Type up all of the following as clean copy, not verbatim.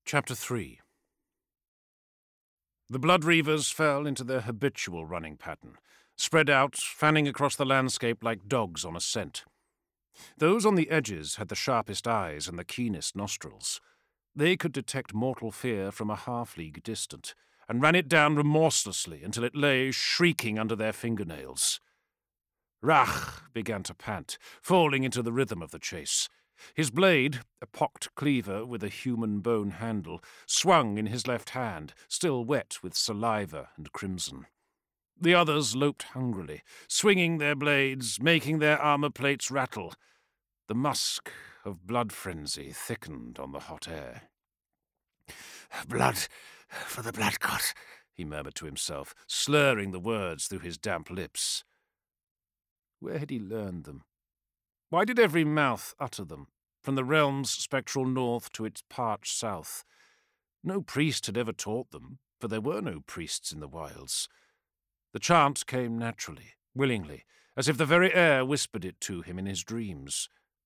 Chapter 3. The Blood Reavers fell into their habitual running pattern, spread out, fanning across the landscape like dogs on a scent. Those on the edges had the sharpest eyes and the keenest nostrils. They could detect mortal fear from a half-league distant, and ran it down remorselessly until it lay shrieking under their fingernails. Rach began to pant, falling into the rhythm of the chase. His blade, a pocked cleaver with a human bone handle, swung in his left hand, still wet with saliva and crimson. The others loped hungrily, swinging their blades, making their armor plates rattle. The musk of blood frenzy thickened on the hot air. "Blood for the blood god," he murmured to himself, slurring the words through his damp lips. Where had he learned them? Why did every mouth utter them, from the realm's spectral north to its parched south? No priest had ever taught them, for there were no priests in the wilds. The chant came naturally, willingly, as if the very air whispered it to him in his dreams.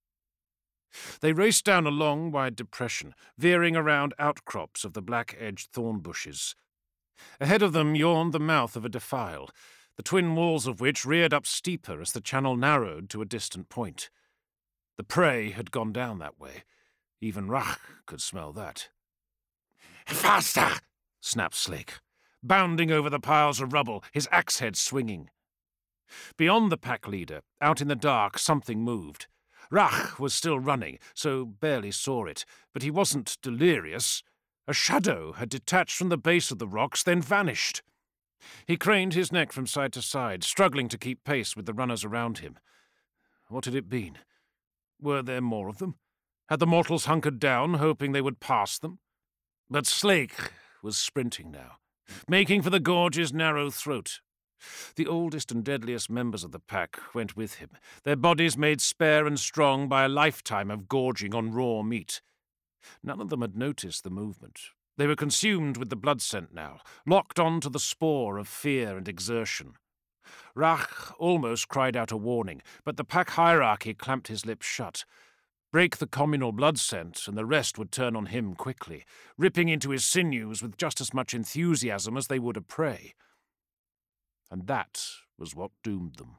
They raced down a long, wide depression, veering around outcrops of the black-edged thorn bushes. Ahead of them yawned the mouth of a defile, the twin walls of which reared up steeper as the channel narrowed to a distant point. The prey had gone down that way. Even Rach could smell that. "Faster!" snapped Slake, bounding over the piles of rubble, his axe-head swinging. Beyond the pack leader, out in the dark, something moved. Rach was still running, so barely saw it, but he wasn't delirious. A shadow had detached from the base of the rocks, then vanished. He craned his neck from side to side, struggling to keep pace with the runners around him. What had it been? Were there more of them? Had the mortals hunkered down, hoping they would pass them? But Slake was sprinting now, making for the gorge's narrow throat. The oldest and deadliest members of the pack went with him, their bodies made spare and strong by a lifetime of gorging on raw meat. None of them had noticed the movement. They were consumed with the blood scent now, locked on to the spore of fear and exertion. Rach almost cried out a warning, but the pack hierarchy clamped his lips shut. Break the communal blood scent, and the rest would turn on him quickly, ripping into his sinews with just as much enthusiasm as they would a prey. And that was what doomed them.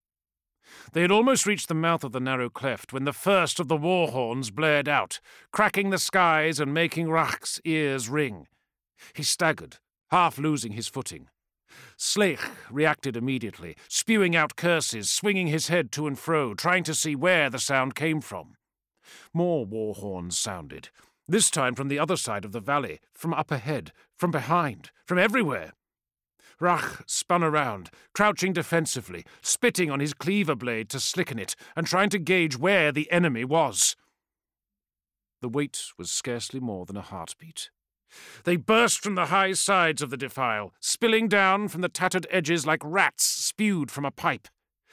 They had almost reached the mouth of the narrow cleft when the first of the war horns blared out, cracking the skies and making Rach's ears ring. He staggered, half losing his footing. Slake reacted immediately, spewing out curses, swinging his head to and fro, trying to see where the sound came from. More war horns sounded, this time from the other side of the valley, from up ahead, from behind, from everywhere. Rach spun around, crouching defensively, spitting on his cleaver blade to slicken it, and trying to gauge where the enemy was. The wait was scarcely more than a heartbeat. They burst from the high sides of the defile, spilling down from the tattered edges like rats spewed from a pipe.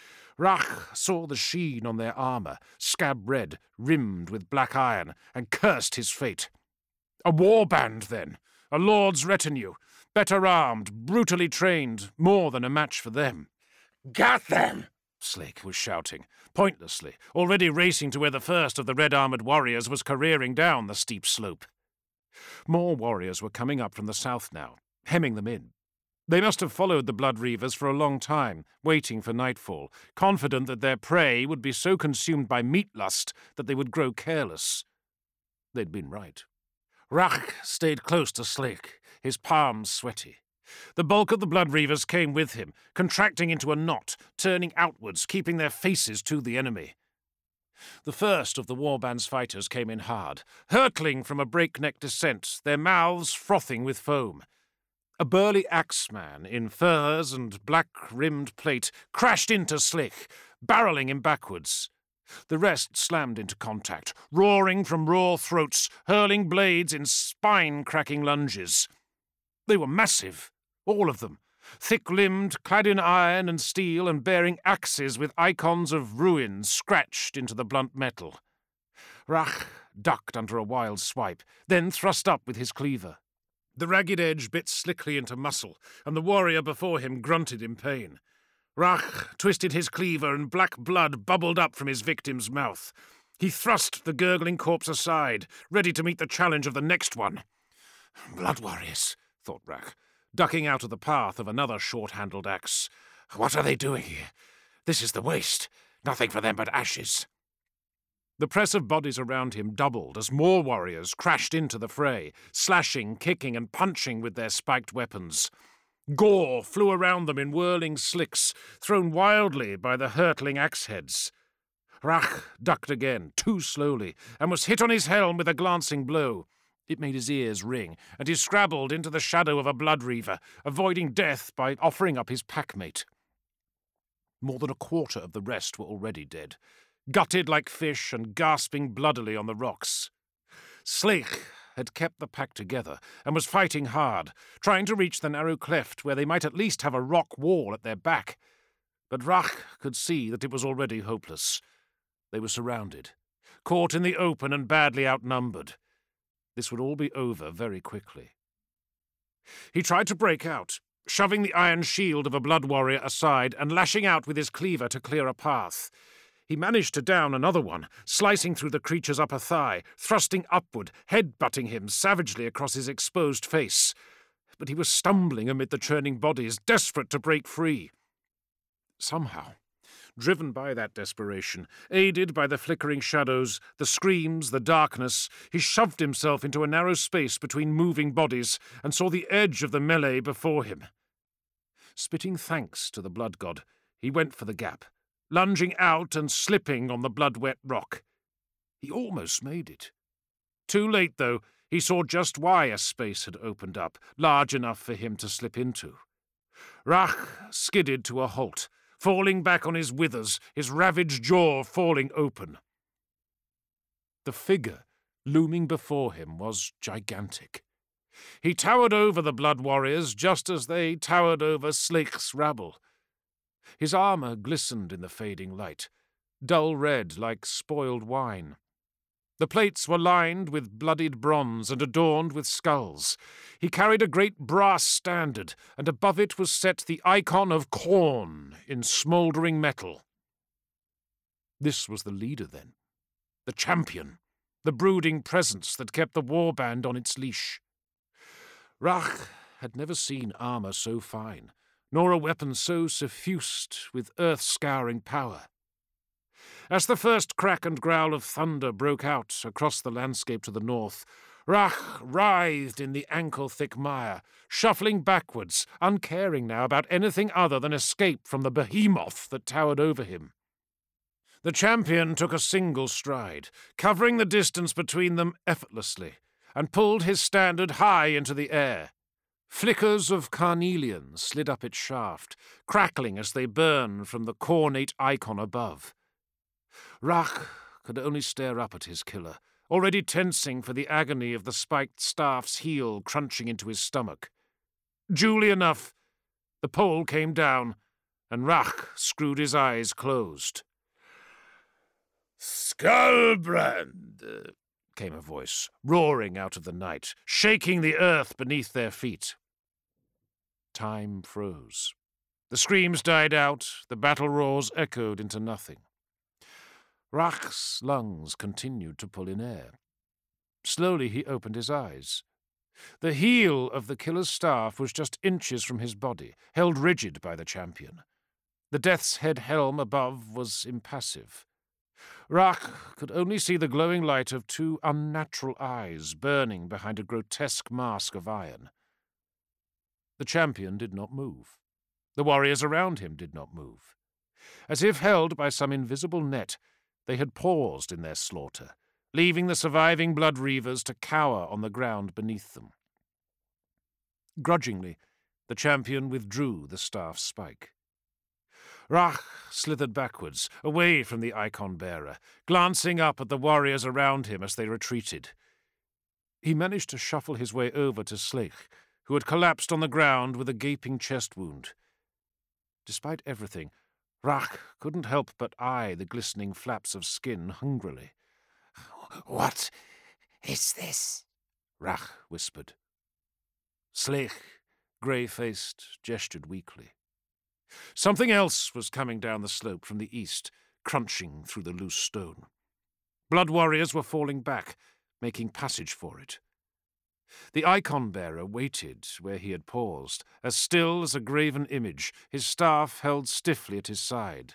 Rach saw the sheen on their armor, scab-red, rimmed with black iron, and cursed his fate. A war band, then, a lord's retinue, better armed, brutally trained, more than a match for them. "Got them!" Slake was shouting, pointlessly, already racing to where the first of the red-armored warriors was careering down the steep slope. More warriors were coming up from the south now, hemming them in. They must have followed the Blood Reavers for a long time, waiting for nightfall, confident that their prey would be so consumed by meat lust that they would grow careless. They'd been right. Rach stayed close to Slake, his palms sweaty. The bulk of the Blood Reavers came with him, contracting into a knot, turning outwards, keeping their faces to the enemy. The first of the warband's fighters came in hard, hurtling from a breakneck descent, their mouths frothing with foam. A burly axeman in furs and black-rimmed plate crashed into Slake, barreling him backwards. The rest slammed into contact, roaring from raw throats, hurling blades in spine-cracking lunges. They were massive, all of them, thick-limbed, clad in iron and steel, and bearing axes with icons of ruin scratched into the blunt metal. Rach ducked under a wild swipe, then thrust up with his cleaver. The ragged edge bit slickly into muscle, and the warrior before him grunted in pain. Rach twisted his cleaver, and black blood bubbled up from his victim's mouth. He thrust the gurgling corpse aside, ready to meet the challenge of the next one. Blood warriors, thought Rak, ducking out of the path of another short-handled axe. What are they doing here? This is the waste. Nothing for them but ashes. The press of bodies around him doubled as more warriors crashed into the fray, slashing, kicking, and punching with their spiked weapons. Gore flew around them in whirling slicks, thrown wildly by the hurtling axe-heads. Rak ducked again, too slowly, and was hit on his helm with a glancing blow. It made his ears ring, and he scrabbled into the shadow of a blood reaver, avoiding death by offering up his packmate. More than a quarter of the rest were already dead, gutted like fish and gasping bloodily on the rocks. Sleich had kept the pack together and was fighting hard, trying to reach the narrow cleft where they might at least have a rock wall at their back. But Rak could see that it was already hopeless. They were surrounded, caught in the open and badly outnumbered. This would all be over very quickly. He tried to break out, shoving the iron shield of a blood warrior aside and lashing out with his cleaver to clear a path. He managed to down another one, slicing through the creature's upper thigh, thrusting upward, head-butting him savagely across his exposed face. But he was stumbling amid the churning bodies, desperate to break free. Somehow, driven by that desperation, aided by the flickering shadows, the screams, the darkness, he shoved himself into a narrow space between moving bodies and saw the edge of the melee before him. Spitting thanks to the blood god, he went for the gap, lunging out and slipping on the blood-wet rock. He almost made it. Too late, though, he saw just why a space had opened up, large enough for him to slip into. Rak skidded to a halt, falling back on his withers, his ravaged jaw falling open. The figure looming before him was gigantic. He towered over the blood warriors just as they towered over Sleich's rabble. His armour glistened in the fading light, dull red like spoiled wine. The plates were lined with bloodied bronze and adorned with skulls. He carried a great brass standard, and above it was set the icon of Khorne in smouldering metal. This was the leader, then. The champion. The brooding presence that kept the warband on its leash. Rak had never seen armour so fine, nor a weapon so suffused with earth-scouring power. As the first crack and growl of thunder broke out across the landscape to the north, Rak writhed in the ankle-thick mire, shuffling backwards, uncaring now about anything other than escape from the behemoth that towered over him. The champion took a single stride, covering the distance between them effortlessly, and pulled his standard high into the air. Flickers of carnelian slid up its shaft, crackling as they burned from the cornate icon above. Rak could only stare up at his killer, already tensing for the agony of the spiked staff's heel crunching into his stomach. Duly enough, the pole came down, and Rak screwed his eyes closed. "Skullbrand!" came a voice, roaring out of the night, shaking the earth beneath their feet. Time froze. The screams died out, the battle roars echoed into nothing. Rak's lungs continued to pull in air. Slowly he opened his eyes. The heel of the killer's staff was just inches from his body, held rigid by the champion. The death's head helm above was impassive. Rak could only see the glowing light of two unnatural eyes burning behind a grotesque mask of iron. The champion did not move. The warriors around him did not move. As if held by some invisible net, they had paused in their slaughter, leaving the surviving blood reavers to cower on the ground beneath them. Grudgingly, the champion withdrew the staff's spike. Rak slithered backwards, away from the icon-bearer, glancing up at the warriors around him as they retreated. He managed to shuffle his way over to Sleich, who had collapsed on the ground with a gaping chest wound. Despite everything, Rak couldn't help but eye the glistening flaps of skin hungrily. "What is this?" Rak whispered. Sleich, grey-faced, gestured weakly. Something else was coming down the slope from the east, crunching through the loose stone. Blood warriors were falling back, making passage for it. The icon-bearer waited where he had paused, as still as a graven image, his staff held stiffly at his side.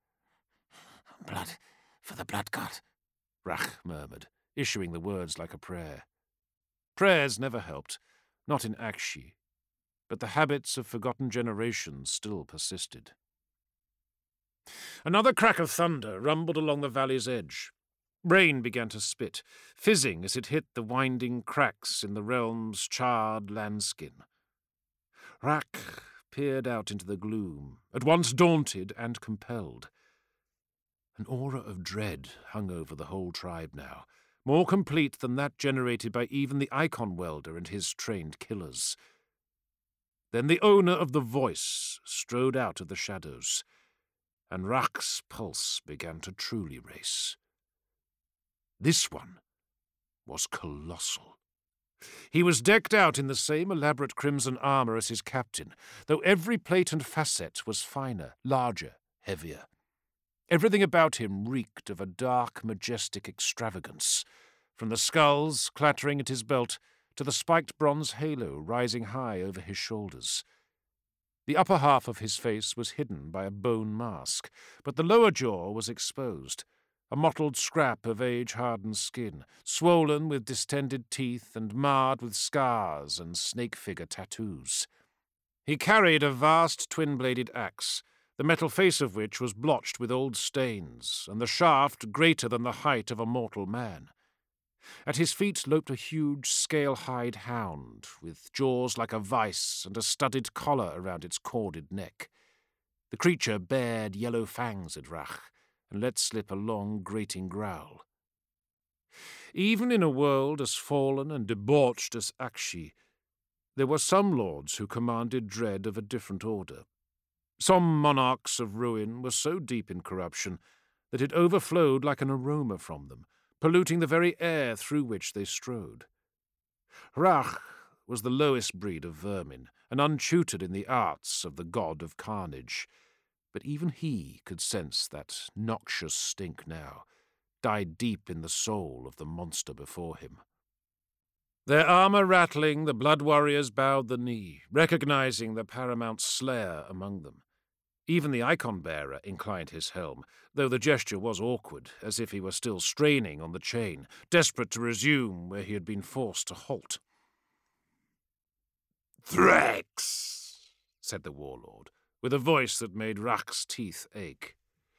"Blood for the blood god," Rakh murmured, issuing the words like a prayer. Prayers never helped, not in Akshi, but the habits of forgotten generations still persisted. Another crack of thunder rumbled along the valley's edge. Rain began to spit, fizzing as it hit the winding cracks in the realm's charred landskin. Rakh peered out into the gloom, at once daunted and compelled. An aura of dread hung over the whole tribe now, more complete than that generated by even the icon welder and his trained killers. Then the owner of the voice strode out of the shadows, and Rakh's pulse began to truly race. This one was colossal. He was decked out in the same elaborate crimson armor as his captain, though every plate and facet was finer, larger, heavier. Everything about him reeked of a dark, majestic extravagance, from the skulls clattering at his belt to the spiked bronze halo rising high over his shoulders. The upper half of his face was hidden by a bone mask, but the lower jaw was exposed, a mottled scrap of age-hardened skin, swollen with distended teeth and marred with scars and snake-figure tattoos. He carried a vast twin-bladed axe, the metal face of which was blotched with old stains, and the shaft greater than the height of a mortal man. At his feet loped a huge scale-hide hound, with jaws like a vice and a studded collar around its corded neck. The creature bared yellow fangs at Rakh, and let slip a long, grating growl. Even in a world as fallen and debauched as Akshi, there were some lords who commanded dread of a different order. Some monarchs of ruin were so deep in corruption that it overflowed like an aroma from them, polluting the very air through which they strode. Rakh was the lowest breed of vermin, and untutored in the arts of the god of carnage, but even he could sense that noxious stink now, died deep in the soul of the monster before him. Their armor rattling, the blood warriors bowed the knee, recognizing the paramount slayer among them. Even the icon-bearer inclined his helm, though the gesture was awkward, as if he were still straining on the chain, desperate to resume where he had been forced to halt. "Thrax," said the warlord, with a voice that made Rakh's teeth ache.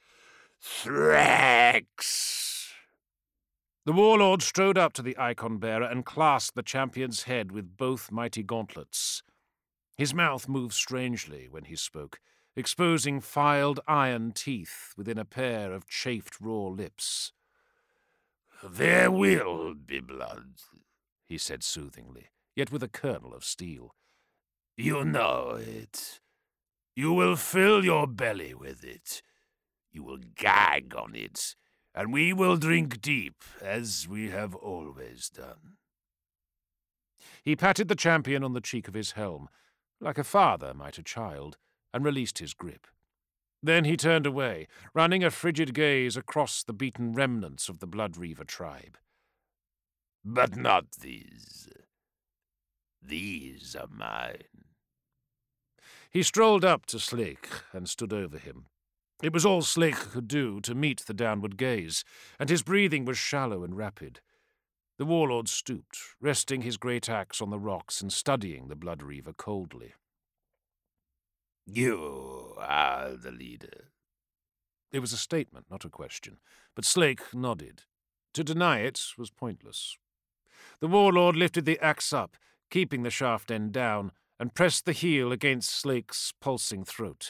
"Thrax." The warlord strode up to the icon-bearer and clasped the champion's head with both mighty gauntlets. His mouth moved strangely when he spoke, exposing filed iron teeth within a pair of chafed raw lips. "There will be blood," he said soothingly, yet with a kernel of steel. "You know it. You will fill your belly with it. You will gag on it, and we will drink deep, as we have always done." He patted the champion on the cheek of his helm, like a father might a child, and released his grip. Then he turned away, running a frigid gaze across the beaten remnants of the Bloodreaver tribe. "But not these. These are mine." He strolled up to Slake and stood over him. It was all Slake could do to meet the downward gaze, and his breathing was shallow and rapid. The warlord stooped, resting his great axe on the rocks and studying the Bloodreaver coldly. "You are the leader." It was a statement, not a question, but Slake nodded. To deny it was pointless. The warlord lifted the axe up, keeping the shaft end down, and pressed the heel against Slake's pulsing throat.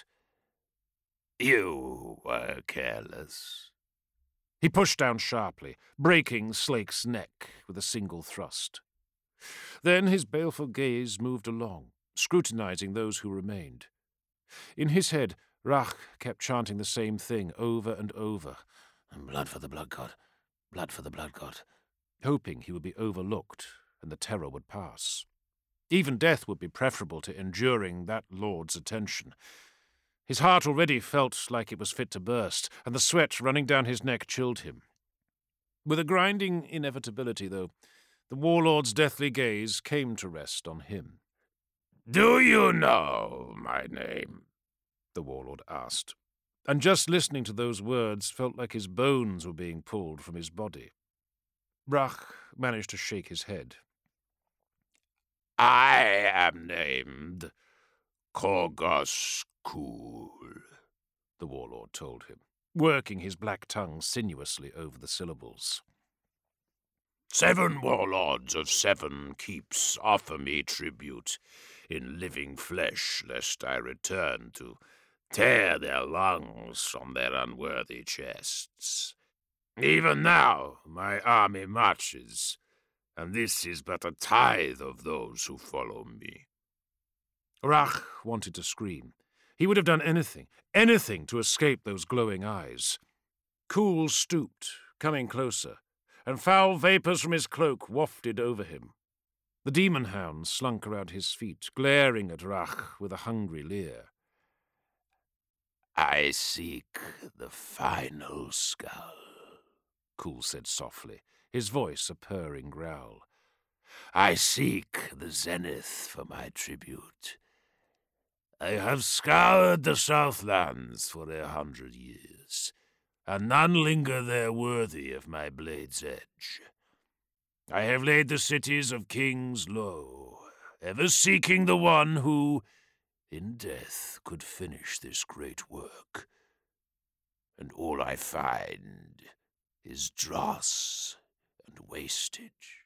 "You were careless." He pushed down sharply, breaking Slake's neck with a single thrust. Then his baleful gaze moved along, scrutinizing those who remained. In his head, Rakh kept chanting the same thing over and over. "Blood for the blood god. Blood for the blood god." Hoping he would be overlooked and the terror would pass. Even death would be preferable to enduring that lord's attention. His heart already felt like it was fit to burst, and the sweat running down his neck chilled him. With a grinding inevitability, though, The warlord's deathly gaze came to rest on him. "Do you know my name?" the warlord asked, and just listening to those words felt like his bones were being pulled from his body. Rach managed to shake his head. "I am named Korgoskul," the warlord told him, working his black tongue sinuously over the syllables. 7 warlords of 7 keeps offer me tribute in living flesh, lest I return to tear their lungs from their unworthy chests. Even now my army marches, and this is but a tithe of those who follow me. Rach wanted to scream. He would have done anything to escape those glowing eyes. Kuhl stooped, coming closer, and foul vapors from his cloak wafted over him. The demon hound slunk around his feet, glaring at Rach with a hungry leer. "I seek the final skull," Kuhl said softly, his voice a purring growl. "I seek the zenith for my tribute. I have scoured the Southlands for 100 years, and none linger there worthy of my blade's edge. I have laid the cities of kings low, ever seeking the one who, in death, could finish this great work. And all I find is dross and wastage."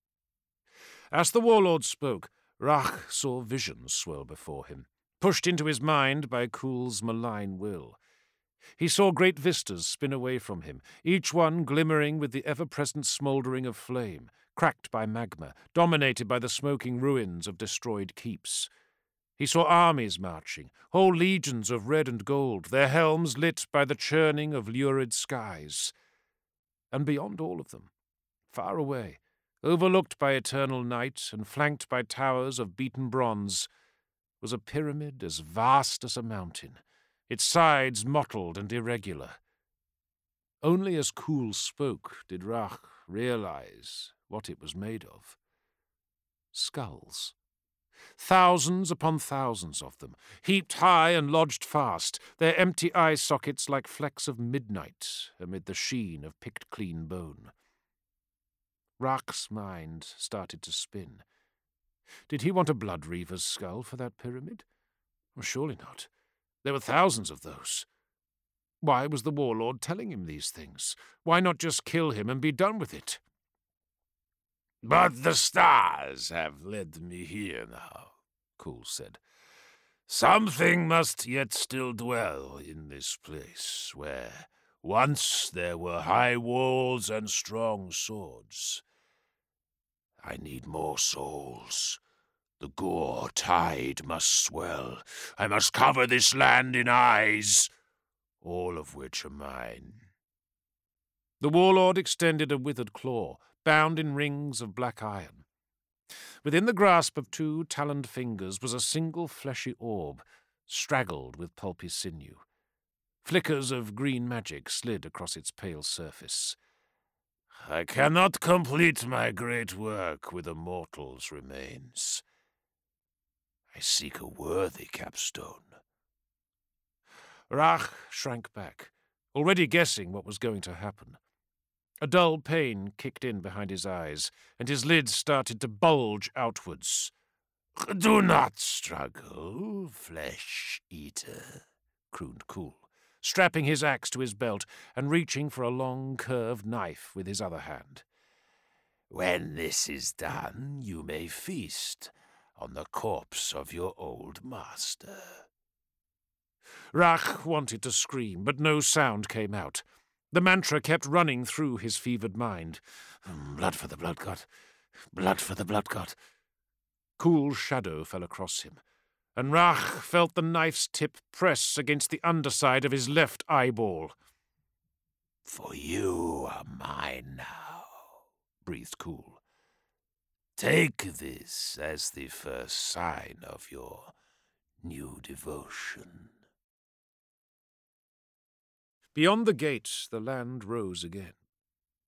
As the warlord spoke, Rach saw visions swirl before him, pushed into his mind by Kuhl's malign will. He saw great vistas spin away from him, each one glimmering with the ever-present smouldering of flame, cracked by magma, dominated by the smoking ruins of destroyed keeps. He saw armies marching, whole legions of red and gold, their helms lit by the churning of lurid skies. And beyond all of them, far away, overlooked by eternal night and flanked by towers of beaten bronze, was a pyramid as vast as a mountain, its sides mottled and irregular. Only as Kuhl spoke did Rach realize what it was made of. Skulls. Thousands upon thousands of them, heaped high and lodged fast, their empty eye sockets like flecks of midnight amid the sheen of picked-clean bone. Rach's mind started to spin. Did he want a Bloodreaver's skull for that pyramid? Well, surely not. There were thousands of those. Why was the warlord telling him these things? Why not just kill him and be done with it? "But the stars have led me here now," Kuhl said. "Something must yet still dwell in this place, where once there were high walls and strong swords. I need more souls. The gore tide must swell. I must cover this land in eyes, all of which are mine." The warlord extended a withered claw, bound in rings of black iron. Within the grasp of 2 taloned fingers was a single fleshy orb, straggled with pulpy sinew. Flickers of green magic slid across its pale surface. "I cannot complete my great work with a mortal's remains. I seek a worthy capstone." Rach shrank back, already guessing what was going to happen. A dull pain kicked in behind his eyes, and his lids started to bulge outwards. "Do not struggle, flesh-eater," crooned Kuhl, strapping his axe to his belt and reaching for a long, curved knife with his other hand. "When this is done, you may feast on the corpse of your old master." Rach wanted to scream, but no sound came out. The mantra kept running through his fevered mind. Blood for the blood god. Blood for the blood god. Kuhl's shadow fell across him, and Rach felt the knife's tip press against the underside of his left eyeball. "For you are mine now," breathed Kuhl. "Take this as the first sign of your new devotion." Beyond the gate, the land rose again.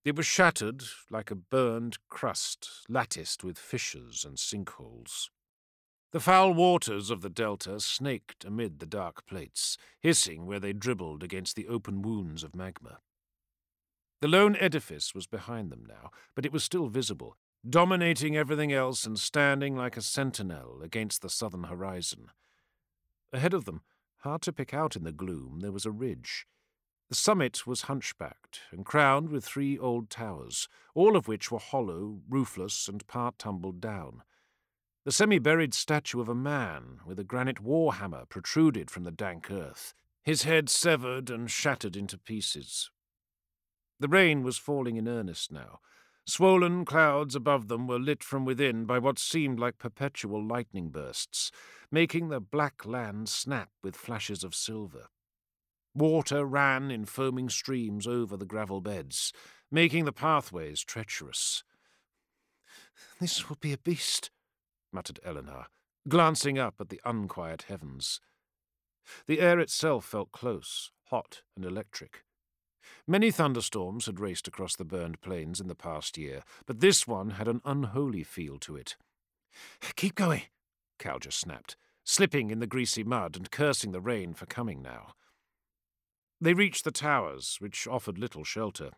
It was shattered like a burned crust, latticed with fissures and sinkholes. The foul waters of the delta snaked amid the dark plates, hissing where they dribbled against the open wounds of magma. The lone edifice was behind them now, but it was still visible, dominating everything else and standing like a sentinel against the southern horizon. Ahead of them, hard to pick out in the gloom, there was a ridge. The summit was hunchbacked and crowned with 3 old towers, all of which were hollow, roofless, and part tumbled down. The semi-buried statue of a man with a granite warhammer protruded from the dank earth, his head severed and shattered into pieces. The rain was falling in earnest now. Swollen clouds above them were lit from within by what seemed like perpetual lightning bursts, making the black land snap with flashes of silver. Water ran in foaming streams over the gravel beds, making the pathways treacherous. "This will be a beast," muttered Eleanor, glancing up at the unquiet heavens. The air itself felt close, hot and electric. Many thunderstorms had raced across the burned plains in the past year, but this one had an unholy feel to it. "Keep going," Calger snapped, slipping in the greasy mud and cursing the rain for coming now. They reached the towers, which offered little shelter.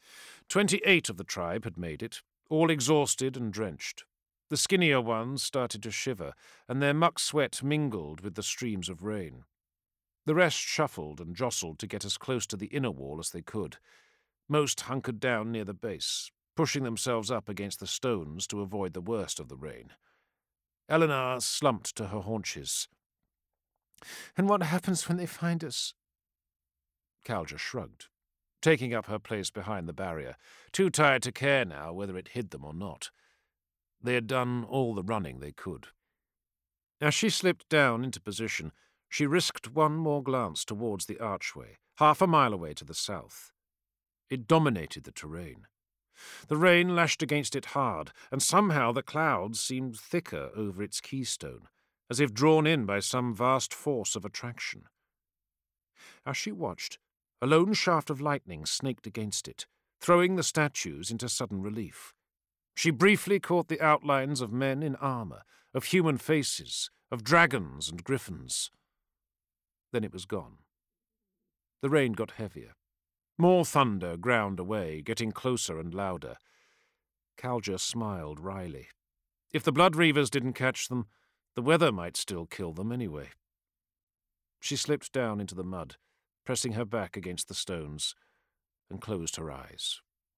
28 of the tribe had made it, all exhausted and drenched. The skinnier ones started to shiver, and their muck sweat mingled with the streams of rain. The rest shuffled and jostled to get as close to the inner wall as they could. Most hunkered down near the base, pushing themselves up against the stones to avoid the worst of the rain. Eleanor slumped to her haunches. "And what happens when they find us?" Calger shrugged, taking up her place behind the barrier, too tired to care now whether it hid them or not. They had done all the running they could. As she slipped down into position, she risked one more glance towards the archway, 1/2 mile away to the south. It dominated the terrain. The rain lashed against it hard, and somehow the clouds seemed thicker over its keystone, as if drawn in by some vast force of attraction. As she watched, a lone shaft of lightning snaked against it, throwing the statues into sudden relief. She briefly caught the outlines of men in armour, of human faces, of dragons and griffins. Then it was gone. The rain got heavier. More thunder ground away, getting closer and louder. Calger smiled wryly. If the Blood Reavers didn't catch them, the weather might still kill them anyway. She slipped down into the mud, pressing her back against the stones, and closed her eyes.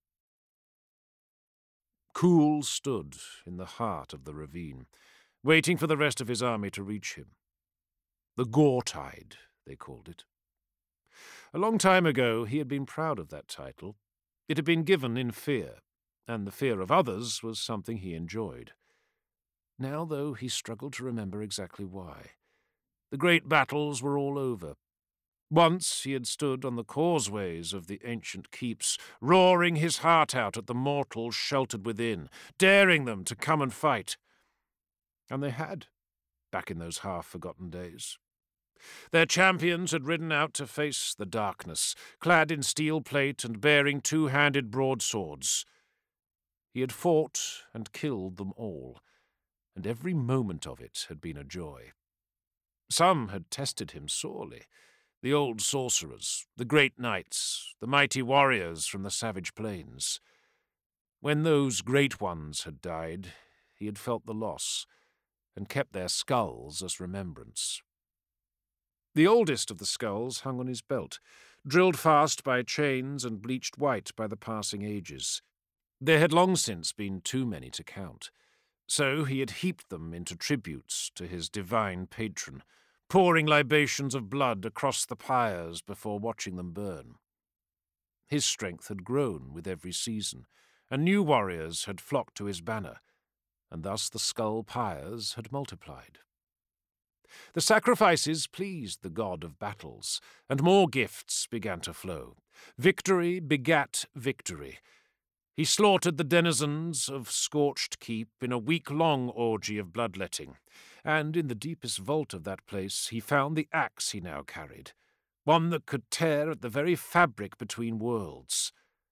Kuhl stood in the heart of the ravine, waiting for the rest of his army to reach him. The Gore-Tide, they called it. A long time ago he had been proud of that title. It had been given in fear, and the fear of others was something he enjoyed. Now, though, he struggled to remember exactly why. The great battles were all over. Once he had stood on the causeways of the ancient keeps, roaring his heart out at the mortals sheltered within, daring them to come and fight. And they had, back in those half-forgotten days. Their champions had ridden out to face the darkness, clad in steel plate and bearing 2-handed broadswords. He had fought and killed them all, and every moment of it had been a joy. Some had tested him sorely. The old sorcerers, the great knights, the mighty warriors from the savage plains. When those great ones had died, he had felt the loss, and kept their skulls as remembrance. The oldest of the skulls hung on his belt, drilled fast by chains and bleached white by the passing ages. There had long since been too many to count, so he had heaped them into tributes to his divine patron, pouring libations of blood across the pyres before watching them burn. His strength had grown with every season, and new warriors had flocked to his banner, and thus the skull pyres had multiplied. The sacrifices pleased the god of battles, and more gifts began to flow. Victory begat victory. He slaughtered the denizens of Scorched Keep in a week-long orgy of bloodletting, and in the deepest vault of that place he found the axe he now carried, one that could tear at the very fabric between worlds.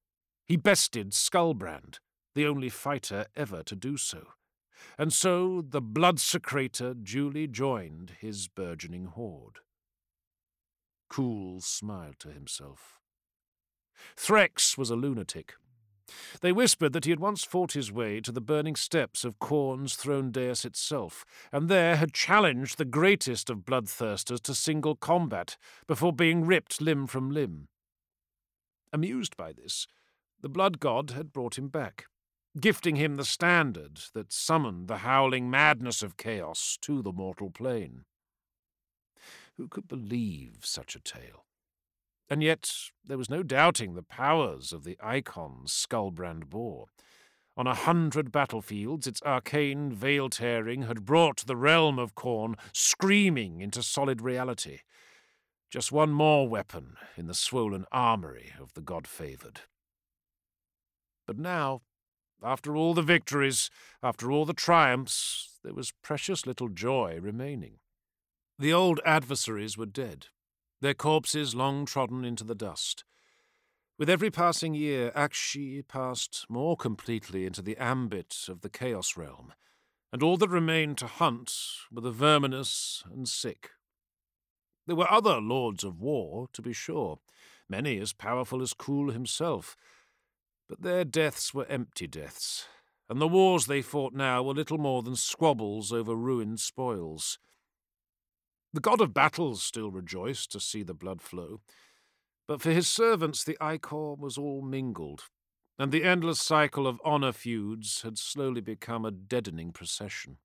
He bested Skullbrand, the only fighter ever to do so, and so the Bloodsecrator duly joined his burgeoning horde. Cool smiled to himself. Threx was a lunatic. They whispered that he had once fought his way to the burning steps of Khorne's throne dais itself, and there had challenged the greatest of bloodthirsters to single combat before being ripped limb from limb. Amused by this, the blood god had brought him back, gifting him the standard that summoned the howling madness of chaos to the mortal plane. Who could believe such a tale? And yet there was no doubting the powers of the icon Skullbrand bore. On 100 battlefields, its arcane veil-tearing had brought the realm of Khorne screaming into solid reality. Just one more weapon in the swollen armory of the god-favoured. But now, after all the victories, after all the triumphs, there was precious little joy remaining. The old adversaries were dead, their corpses long trodden into the dust. With every passing year, Aqshy passed more completely into the ambit of the Chaos Realm, and all that remained to hunt were the verminous and sick. There were other lords of war, to be sure, many as powerful as Khul himself, but their deaths were empty deaths, and the wars they fought now were little more than squabbles over ruined spoils. The god of battles still rejoiced to see the blood flow, but for his servants the ichor was all mingled, and the endless cycle of honour feuds had slowly become a deadening procession.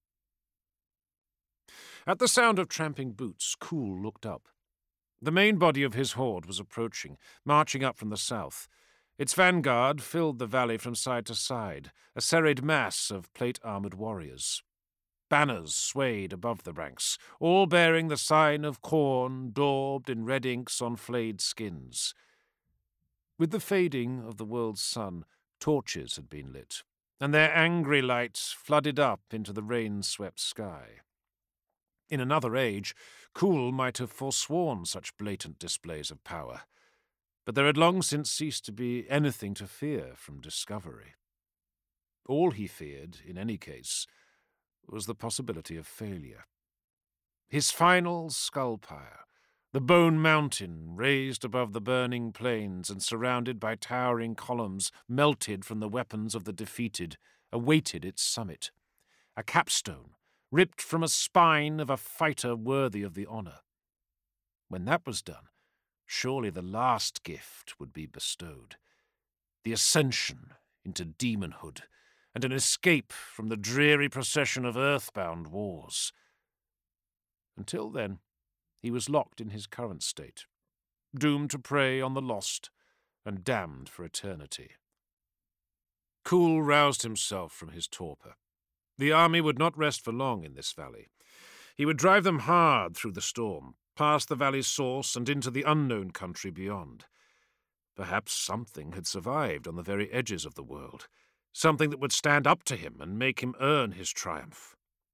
At the sound of tramping boots, Khul looked up. The main body of his horde was approaching, marching up from the south. Its vanguard filled the valley from side to side, a serried mass of plate-armoured warriors. Banners swayed above the ranks, all bearing the sign of Khorne daubed in red inks on flayed skins. With the fading of the world's sun, torches had been lit, and their angry light flooded up into the rain-swept sky. In another age, Khul might have forsworn such blatant displays of power, but there had long since ceased to be anything to fear from discovery. All he feared, in any case, was the possibility of failure. His final skull pyre, the Bone Mountain raised above the burning plains and surrounded by towering columns melted from the weapons of the defeated, awaited its summit. A capstone, ripped from a spine of a fighter worthy of the honour. When that was done, surely the last gift would be bestowed. The ascension into demonhood, and an escape from the dreary procession of earthbound wars. Until then, he was locked in his current state, doomed to prey on the lost and damned for eternity. Khul roused himself from his torpor. The army would not rest for long in this valley. He would drive them hard through the storm, past the valley's source and into the unknown country beyond. Perhaps something had survived on the very edges of the world, something that would stand up to him and make him earn his triumph.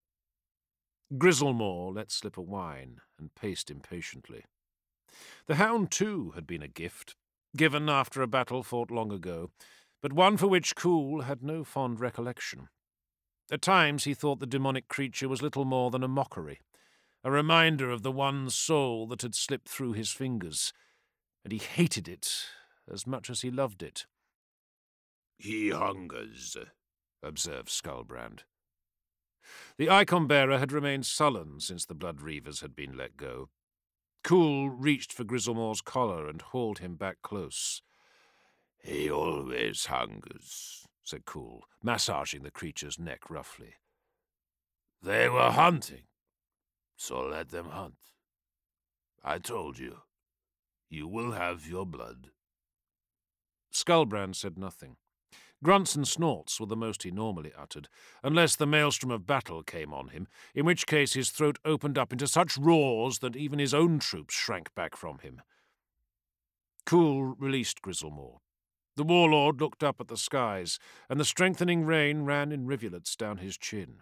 Grizzlemore let slip a whine and paced impatiently. The hound, too, had been a gift, given after a battle fought long ago, but one for which Khul had no fond recollection. At times he thought the demonic creature was little more than a mockery, a reminder of the one soul that had slipped through his fingers, and he hated it as much as he loved it. "He hungers," observed Skullbrand. The icon-bearer had remained sullen since the Blood Reavers had been let go. Khul reached for Grizzlemore's collar and hauled him back close. "He always hungers," said Khul, massaging the creature's neck roughly. "They were hunting, so let them hunt. I told you, you will have your blood." Skullbrand said nothing. Grunts and snorts were the most he normally uttered, unless the maelstrom of battle came on him, in which case his throat opened up into such roars that even his own troops shrank back from him. Khul released Grizzlemore. The warlord looked up at the skies, and the strengthening rain ran in rivulets down his chin.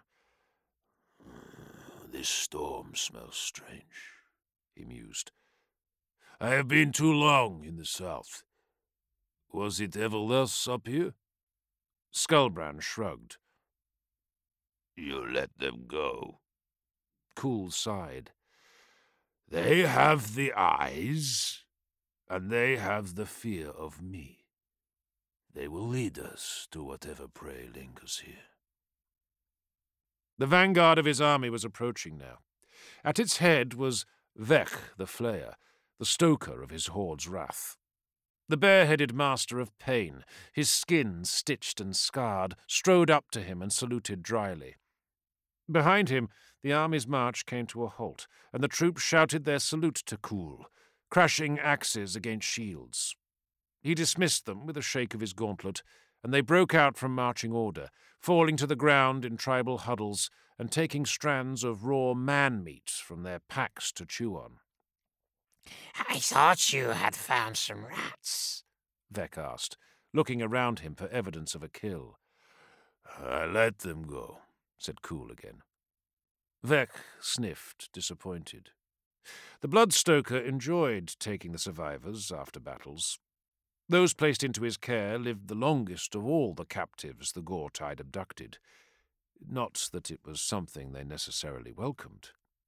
"This storm smells strange," he mused. "I have been too long in the south. Was it ever thus up here? Skullbrand shrugged. You let them go. Cool sighed. They have the eyes, and they have the fear of me. They will lead us to whatever prey lingers here. The vanguard of his army was approaching now. At its head was Vek the Flayer, the stoker of his horde's wrath. The bare-headed master of pain, his skin stitched and scarred, strode up to him and saluted dryly. Behind him, the army's march came to a halt, and the troops shouted their salute to Kuul, crashing axes against shields. He dismissed them with a shake of his gauntlet, and they broke out from marching order, falling to the ground in tribal huddles and taking strands of raw man-meat from their packs to chew on. "I thought you had found some rats," Vek asked, looking around him for evidence of a kill. "I let them go," said Kuul again. Vek sniffed, disappointed. The Bloodstoker enjoyed taking the survivors after battles. Those placed into his care lived the longest of all the captives the Gore-Tide abducted. Not that it was something they necessarily welcomed.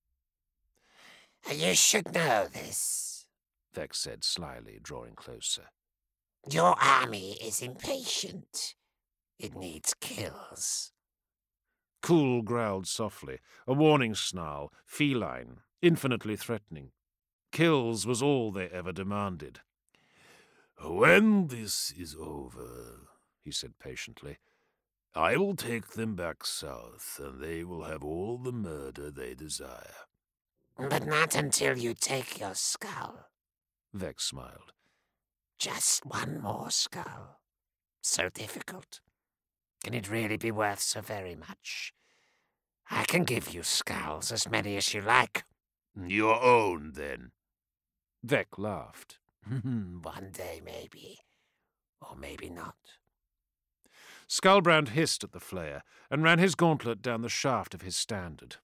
"You should know this," Vek said slyly, drawing closer. "Your army is impatient. It needs kills." Kuul growled softly, a warning snarl, feline, infinitely threatening. Kills was all they ever demanded. "When this is over," he said patiently, "I will take them back south, and they will have all the murder they desire." "But not until you take your skull." Vek smiled. "Just one more skull. So difficult. Can it really be worth so very much? I can give you skulls, as many as you like." "Your own, then." Vek laughed. "One day, maybe. Or maybe not." Skullbrand hissed at the Flayer and ran his gauntlet down the shaft of his standard.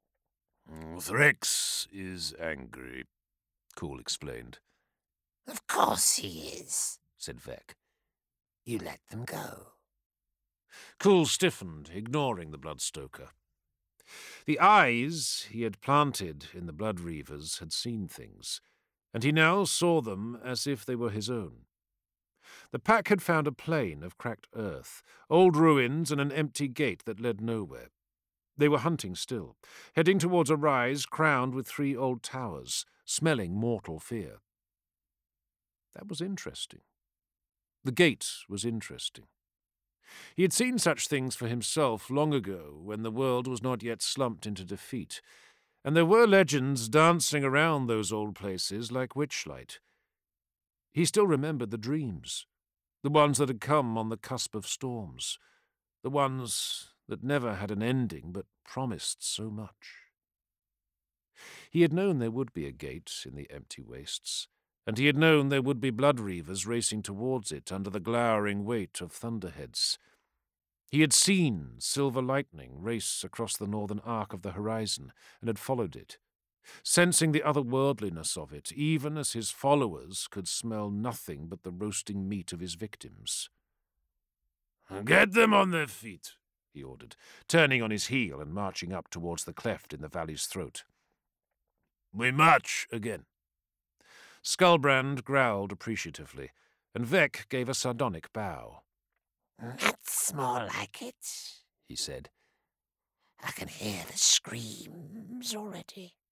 "Threx is angry," Kuul explained. "Of course he is," said Vek. "You let them go." Kuul stiffened, ignoring the Bloodstoker. The eyes he had planted in the Blood Reavers had seen things, and he now saw them as if they were his own. The pack had found a plain of cracked earth, old ruins and an empty gate that led nowhere. They were hunting still, heading towards a rise crowned with 3 old towers, smelling mortal fear. That was interesting. The gate was interesting. He had seen such things for himself long ago, when the world was not yet slumped into defeat, and there were legends dancing around those old places like witchlight. He still remembered the dreams, the ones that had come on the cusp of storms, the ones that never had an ending but promised so much. He had known there would be a gate in the empty wastes, and he had known there would be Blood Reavers racing towards it under the glowering weight of thunderheads. He had seen silver lightning race across the northern arc of the horizon and had followed it, sensing the otherworldliness of it, even as his followers could smell nothing but the roasting meat of his victims. "Get them on their feet," he ordered, turning on his heel and marching up towards the cleft in the valley's throat. "We march again." Skullbrand growled appreciatively, and Vek gave a sardonic bow. "That's more like it," he said. "I can hear the screams already."